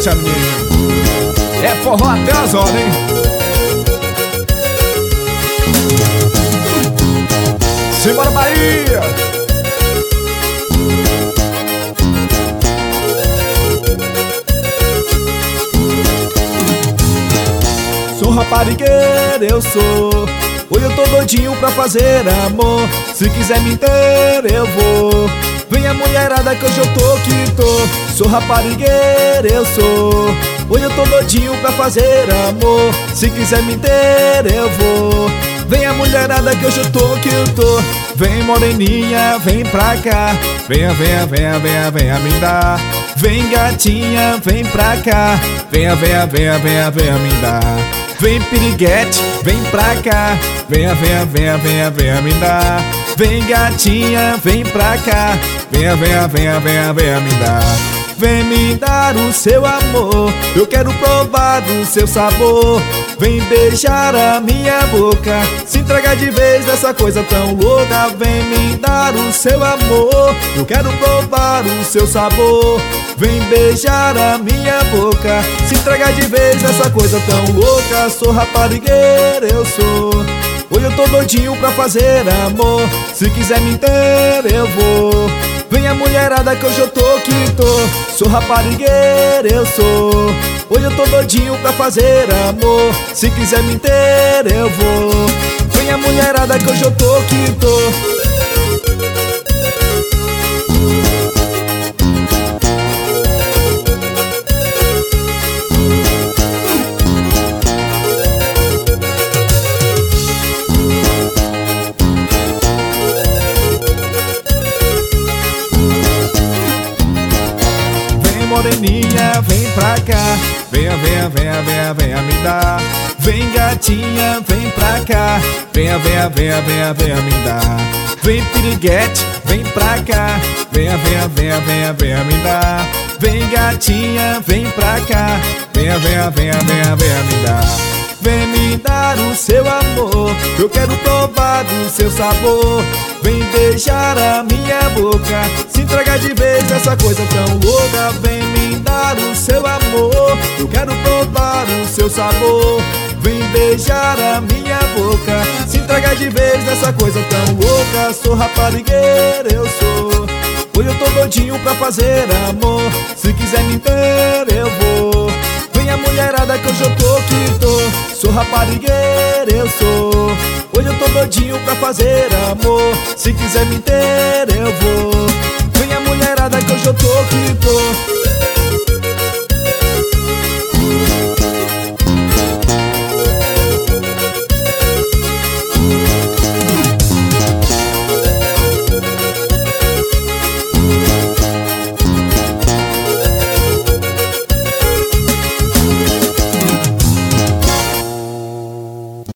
Deixa, menino. É forró até as horas, hein? Simbora, Bahia! Sou raparigueiro, eu sou. Hoje eu tô doidinho pra fazer amor. Se quiser me ter, eu vou. Venha mulherada que hoje eu tô que tô. Sou raparigueiro, eu sou. Hoje eu tô doidinho pra fazer amor. Se quiser me ter, eu vou. Venha mulherada que hoje eu tô que eu tô. Vem moreninha, vem pra cá. Venha, venha, venha, venha, venha me dar. Vem gatinha, vem pra cá. Venha, venha, venha, venha, venha me dar. Vem piriguete, vem pra cá. Venha, venha, venha, venha, venha me dar. Vem gatinha, vem pra cá. Venha, venha, venha, venha, venha me dar. Vem me dar o seu amor. Eu quero provar do seu sabor. Vem beijar a minha boca. Se entregar de vez nessa coisa tão louca. Vem me dar o seu amor. Eu quero provar o seu sabor. Vem beijar a minha boca. Se entregar de vez nessa coisa tão louca. Sou raparigueiro, eu sou. Hoje eu tô doidinho pra fazer amor. Se quiser me ter, eu vou. Venha mulherada que hoje eu tô que tô. Sou raparigueiro, eu sou. Hoje eu tô doidinho pra fazer amor. Se quiser me ter, eu vou. Venha mulherada que hoje eu tô que tô. Moreninha, vem pra cá. Venha, venha, venha, venha, venha me dar. Vem gatinha, vem pra cá. Venha, venha, venha, venha, venha me dar. Vem piriguete, vem pra cá. Venha, venha, venha, venha, venha me dar. Vem gatinha, vem pra cá. Venha, venha, venha, venha, venha me dar. Vem me dar o seu amor. Eu quero provar do seu sabor. Vem beijar a minha boca. Se entregar de vez nessa coisa tão louca. Vem me dar o seu amor. Eu quero provar o seu sabor. Vem beijar a minha boca. Se entregar de vez nessa coisa tão louca. Sou raparigueiro, eu sou. Hoje eu tô doidinho pra fazer amor. Se quiser me ter, eu vou. Venha mulherada que hoje eu tô que tô. Sou raparigueiro, eu sou. Hoje eu tô doidinho pra fazer amor. Se quiser me ter, eu vou. Venha mulherada que hoje eu tô que tô.